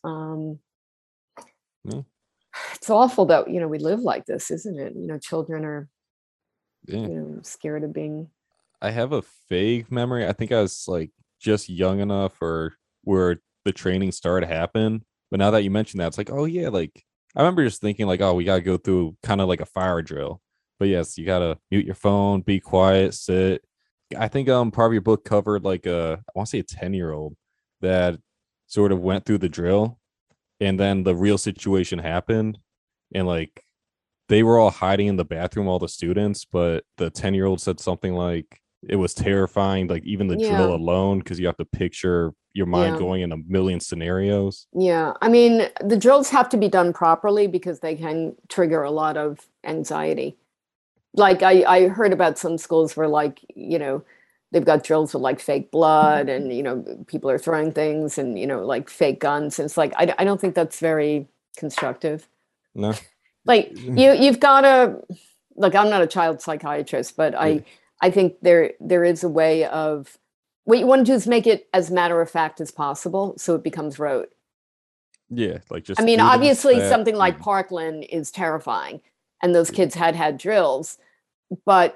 It's awful that we live like this, isn't it? Children are scared of being. I have a vague memory. I think I was like just young enough or where the training started happen. But now that you mentioned that, it's like, oh yeah, like I remember just thinking like, oh, we gotta go through kind of like a fire drill. But yes, you gotta mute your phone, be quiet, sit. I think part of your book covered like I want to say a 10-year-old that sort of went through the drill. And then the real situation happened and like they were all hiding in the bathroom, all the students, but the 10-year-old said something like it was terrifying, like even the drill alone, because you have to picture your mind going in a million scenarios. Yeah. I mean, the drills have to be done properly because they can trigger a lot of anxiety. Like I heard about some schools where like, they've got drills with like fake blood and, people are throwing things and, like fake guns. And it's like, I don't think that's very constructive. No. Like you've got to, look, I'm not a child psychiatrist, but I think there is a way of, what you want to do is make it as matter of fact as possible. So it becomes rote. Yeah. Like just, obviously something like Parkland is terrifying and those kids had drills, but,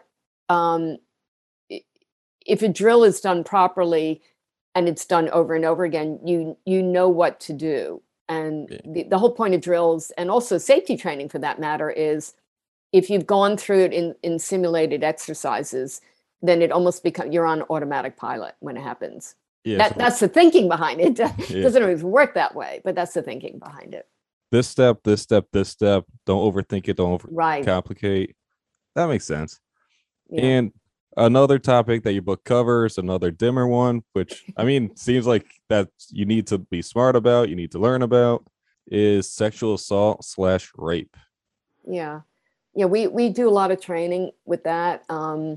if a drill is done properly and it's done over and over again, you know what to do. And the whole point of drills and also safety training for that matter is if you've gone through it in simulated exercises, then it almost becomes you're on automatic pilot when it happens. Yeah, that's the thinking behind it. It doesn't always work that way, but that's the thinking behind it. This step, this step, this step. Don't overthink it. Don't overcomplicate. That makes sense. Yeah. And another topic that your book covers, another dimmer one, which I mean, seems like that you need to be smart about, you need to learn about, is sexual assault / rape. Yeah. We do a lot of training with that.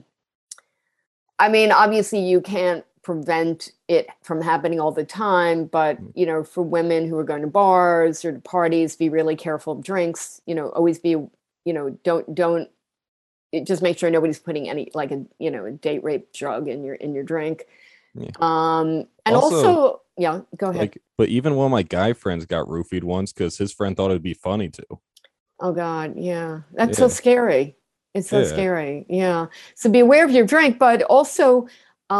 I mean, obviously you can't prevent it from happening all the time, but for women who are going to bars or to parties, be really careful of drinks, always be, don't just make sure nobody's putting any like a date rape drug in your drink. Yeah. And also go ahead. Like, but even one of my guy friends got roofied once because his friend thought it'd be funny too. Oh God, yeah, that's so scary. It's so scary. Yeah. So be aware of your drink, but also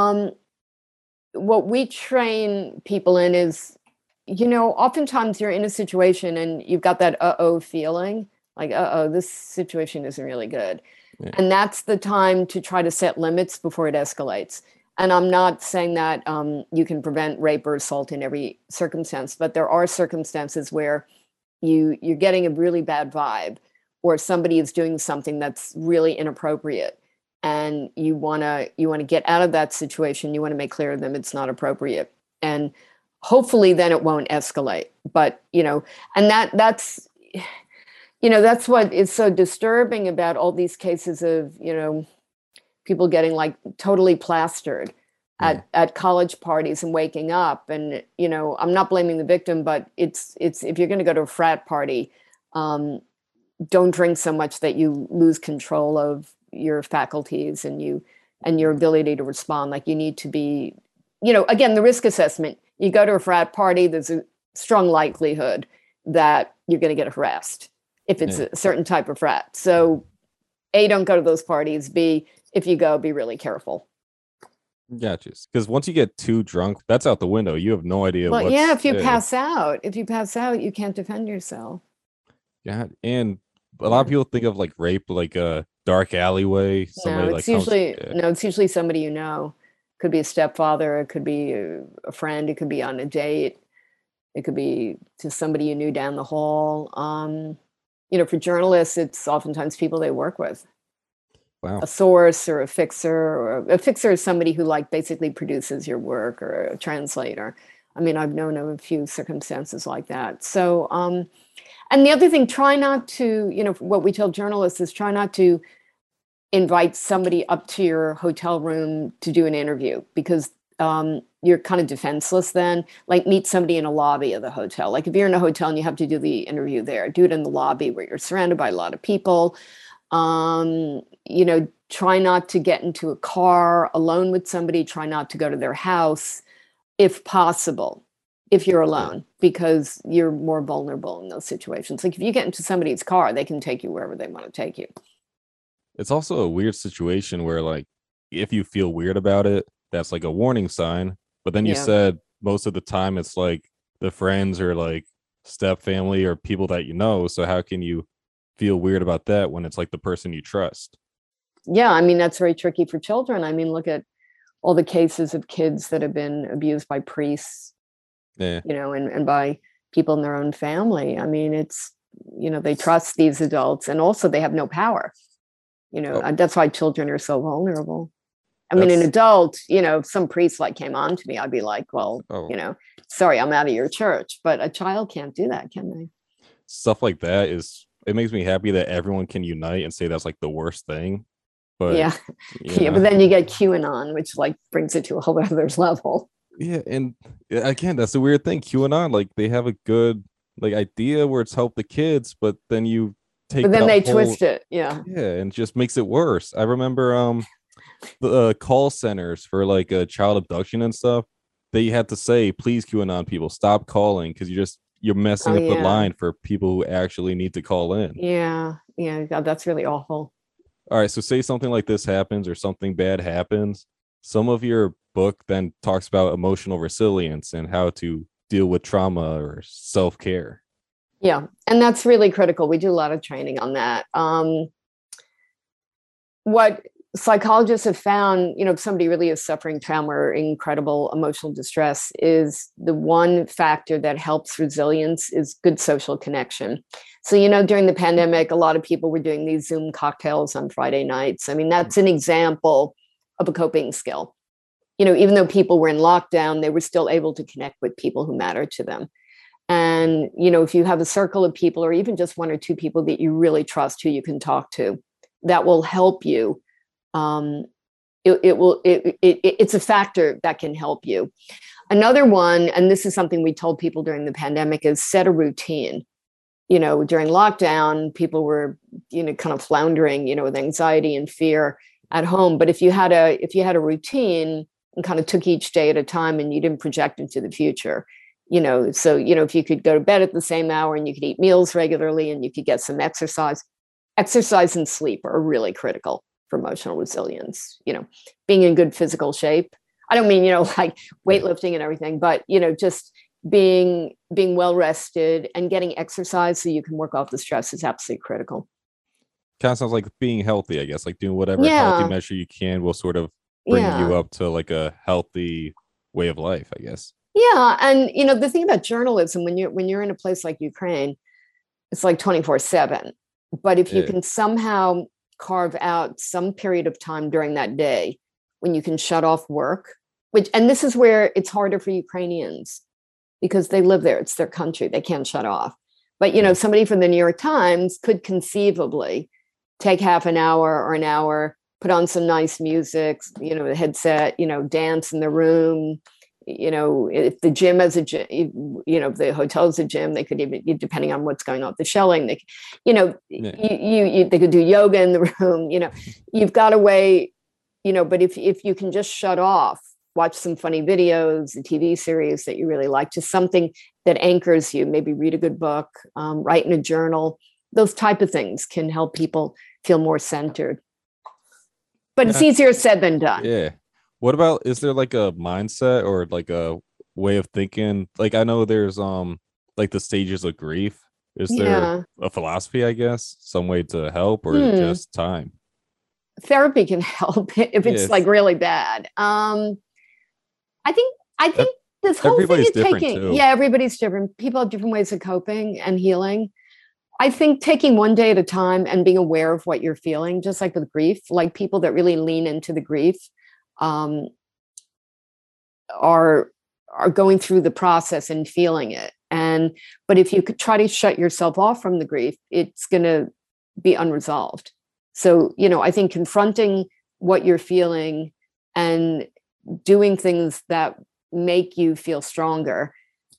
what we train people in is, oftentimes you're in a situation and you've got that uh-oh feeling, like, uh-oh, this situation isn't really good. Yeah. And that's the time to try to set limits before it escalates. And I'm not saying that you can prevent rape or assault in every circumstance, but there are circumstances where you're getting a really bad vibe, or somebody is doing something that's really inappropriate, and you want to get out of that situation. You want to make clear to them it's not appropriate, and hopefully then it won't escalate. But and that's what is so disturbing about all these cases of people getting like totally plastered at college parties and waking up. And I'm not blaming the victim, but it's if you're going to go to a frat party, don't drink so much that you lose control of your faculties and your ability to respond. Like, you need to be, again, the risk assessment. You go to a frat party, there's a strong likelihood that you're going to get harassed if it's a certain type of frat. So A, don't go to those parties. B, if you go, be really careful. Gotcha. Because once you get too drunk, that's out the window. You have no idea. Well, yeah, if you pass out, you can't defend yourself. Yeah, and a lot of people think of like rape like a dark alleyway. It's usually somebody you know. Could be a stepfather. It could be a friend. It could be on a date. It could be just somebody you knew down the hall. For journalists, it's oftentimes people they work with. Wow. A source or a fixer. Or a fixer is somebody who like basically produces your work, or a translator. I mean, I've known of a few circumstances like that. So, and the other thing, try not to, what we tell journalists is try not to invite somebody up to your hotel room to do an interview, because you're kind of defenseless then. Like, meet somebody in a lobby of the hotel. Like, if you're in a hotel and you have to do the interview there, do it in the lobby where you're surrounded by a lot of people. Try not to get into a car alone with somebody. Try not to go to their house if possible, if you're alone, because you're more vulnerable in those situations. Like, if you get into somebody's car, they can take you wherever they want to take you. It's also a weird situation where, like, if you feel weird about it, that's like a warning sign. But then you said most of the time it's like the friends or like step family or people that you know. So how can you feel weird about that when it's like the person you trust? Yeah, I mean, that's very tricky for children. I mean, look at all the cases of kids that have been abused by priests, and by people in their own family. I mean, it's, they trust these adults, and also they have no power. That's why children are so vulnerable. I mean, an adult, if some priest like came on to me, I'd be like, well, sorry, I'm out of your church. But a child can't do that, can they? Stuff like that it makes me happy that everyone can unite and say that's like the worst thing. But but then you get QAnon, which like brings it to a whole other level. Yeah, and again, that's the weird thing. QAnon, like, they have a good like idea where it's help the kids, but then you take. But then they twist it, yeah, and it just makes it worse. I remember the call centers for like a child abduction and stuff. They had to say, "Please, QAnon people, stop calling," because you're messing up the line for people who actually need to call in. Yeah, God, that's really awful. All right, so say something like this happens or something bad happens. Some of your book then talks about emotional resilience and how to deal with trauma or self-care. Yeah, and that's really critical. We do a lot of training on that. What psychologists have found, if somebody really is suffering trauma or incredible emotional distress, is the one factor that helps resilience is good social connection. So, during the pandemic, a lot of people were doing these Zoom cocktails on Friday nights. I mean, that's an example of a coping skill. Even though people were in lockdown, they were still able to connect with people who matter to them. And, if you have a circle of people, or even just one or two people that you really trust who you can talk to, that will help you. It's a factor that can help you. Another one, and this is something we told people during the pandemic, is set a routine. During lockdown, people were, kind of floundering, with anxiety and fear at home. But if you had a routine and kind of took each day at a time, and you didn't project into the future, if you could go to bed at the same hour, and you could eat meals regularly, and you could get some exercise, exercise and sleep are really critical for emotional resilience. Being in good physical shape. I don't mean, like weightlifting and everything, but, just being well rested and getting exercise so you can work off the stress is absolutely critical. Kind of sounds like being healthy, I guess, like doing whatever healthy measure you can will sort of bring you up to like a healthy way of life, I guess. Yeah. And, the thing about journalism, when you're in a place like Ukraine, it's like 24/7. But if you can somehow carve out some period of time during that day when you can shut off work, and this is where it's harder for Ukrainians because they live there. It's their country. They can't shut off. But, somebody from the New York Times could conceivably take half an hour or an hour, put on some nice music, a headset, dance in the room. If the gym has a gym, if the hotel's a gym, they could even, depending on what's going on with the shelling, they, they could do yoga in the room. You've got a way, but if you can just shut off, watch some funny videos, a TV series that you really like, just something that anchors you, maybe read a good book, write in a journal, those type of things can help people feel more centered. But it's easier said than done. Yeah. What about, is there like a mindset or like a way of thinking? Like, I know there's like the stages of grief. Is there a philosophy, I guess, some way to help, or just time? Therapy can help if it's like really bad. I think this whole thing is taking, everybody's different. People have different ways of coping and healing. I think taking one day at a time and being aware of what you're feeling, just like with grief, like people that really lean into the grief are going through the process and feeling it. But if you could try to shut yourself off from the grief, it's going to be unresolved. So, I think confronting what you're feeling and doing things that make you feel stronger,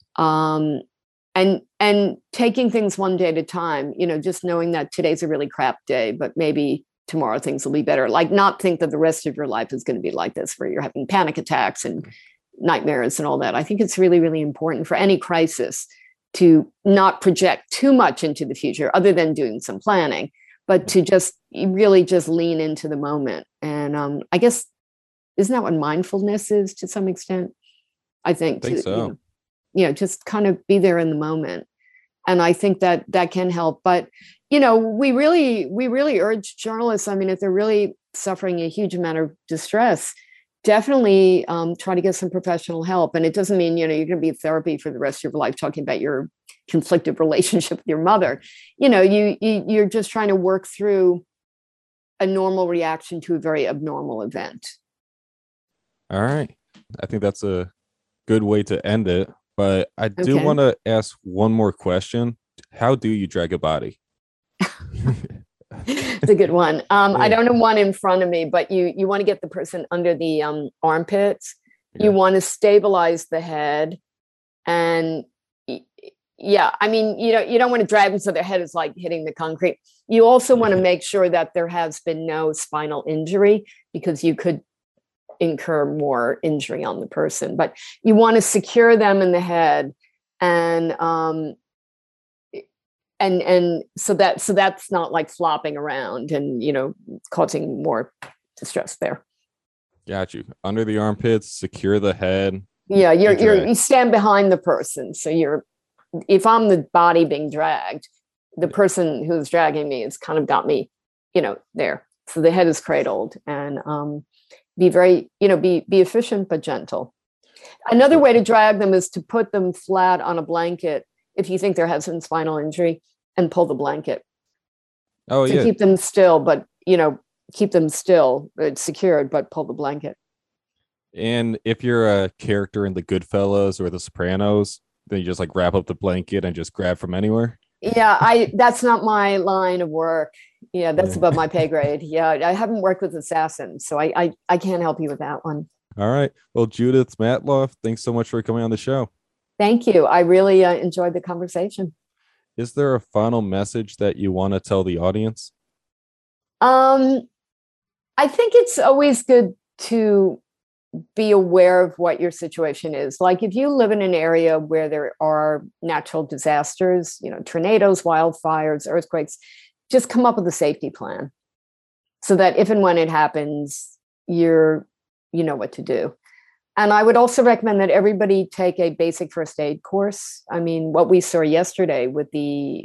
and taking things one day at a time, just knowing that today's a really crap day, but maybe tomorrow things will be better. Like, not think that the rest of your life is going to be like this, where you're having panic attacks and nightmares and all that. I think it's really, really important for any crisis to not project too much into the future, other than doing some planning, but to just really just lean into the moment. And I guess, isn't that what mindfulness is to some extent? I think so. Just kind of be there in the moment. And I think that can help. But, we really urge journalists, I mean, if they're really suffering a huge amount of distress, definitely try to get some professional help. And it doesn't mean, you're going to be in therapy for the rest of your life talking about your conflicted relationship with your mother. You're just trying to work through a normal reaction to a very abnormal event. All right. I think that's a good way to end it. But I do want to ask one more question. How do you drag a body? It's a good one. I don't have one in front of me, but you want to get the person under the armpits. Yeah. You want to stabilize the head. And I mean, you don't want to drag them so their head is like hitting the concrete. You also want to make sure that there has been no spinal injury, because you could incur more injury on the person. But you want to secure them in the head, and so that's not like flopping around and causing more distress there. Got you. Under the armpits, secure the head. Yeah, you stand behind the person. So if I'm the body being dragged, the person who's dragging me has kind of got me, there. So the head is cradled, and be very, be efficient but gentle. Another way to drag them is to put them flat on a blanket if you think there has been spinal injury, and pull the blanket. Oh, yeah. Keep them still, but keep them still. It's secured, but pull the blanket. And if you're a character in the Goodfellas or the Sopranos, then you just like wrap up the blanket and just grab from anywhere. Yeah, that's not my line of work. Yeah, that's above my pay grade. Yeah, I haven't worked with assassins, so I can't help you with that one. All right. Well, Judith Matloff, thanks so much for coming on the show. Thank you. I really enjoyed the conversation. Is there a final message that you want to tell the audience? I think it's always good to be aware of what your situation is. Like, if you live in an area where there are natural disasters, tornadoes, wildfires, earthquakes, just come up with a safety plan so that if and when it happens, you know what to do. And I would also recommend that everybody take a basic first aid course. I mean, what we saw yesterday with the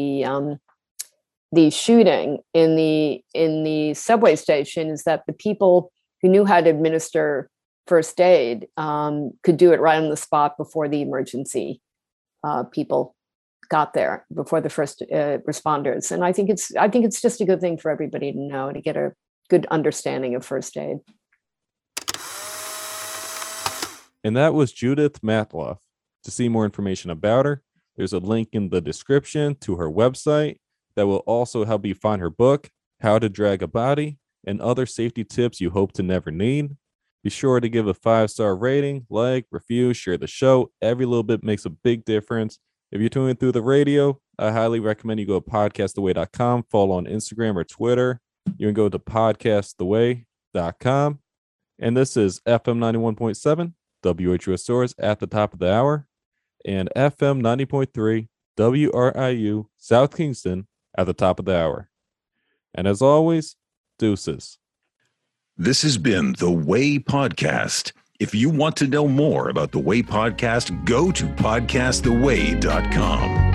shooting in the subway station is that the people who knew how to administer first aid could do it right on the spot before the emergency people got there, before the first responders. And I think it's just a good thing for everybody to know, to get a good understanding of first aid. And that was Judith Matloff. To see more information about her, there's a link in the description to her website that will also help you find her book, How to Drag a Body, and other safety tips you hope to never need. Be sure to give a 5-star rating, like, review, share the show. Every little bit makes a big difference. If you're tuning through the radio, I highly recommend you go to podcasttheway.com, follow on Instagram or Twitter. You can go to podcasttheway.com. And this is FM 91.7. WHUS Source at the top of the hour, and FM 90.3 WRIU South Kingston at the top of the hour. And as always, deuces. This has been The Way Podcast. If you want to know more about The Way Podcast, go to podcasttheway.com.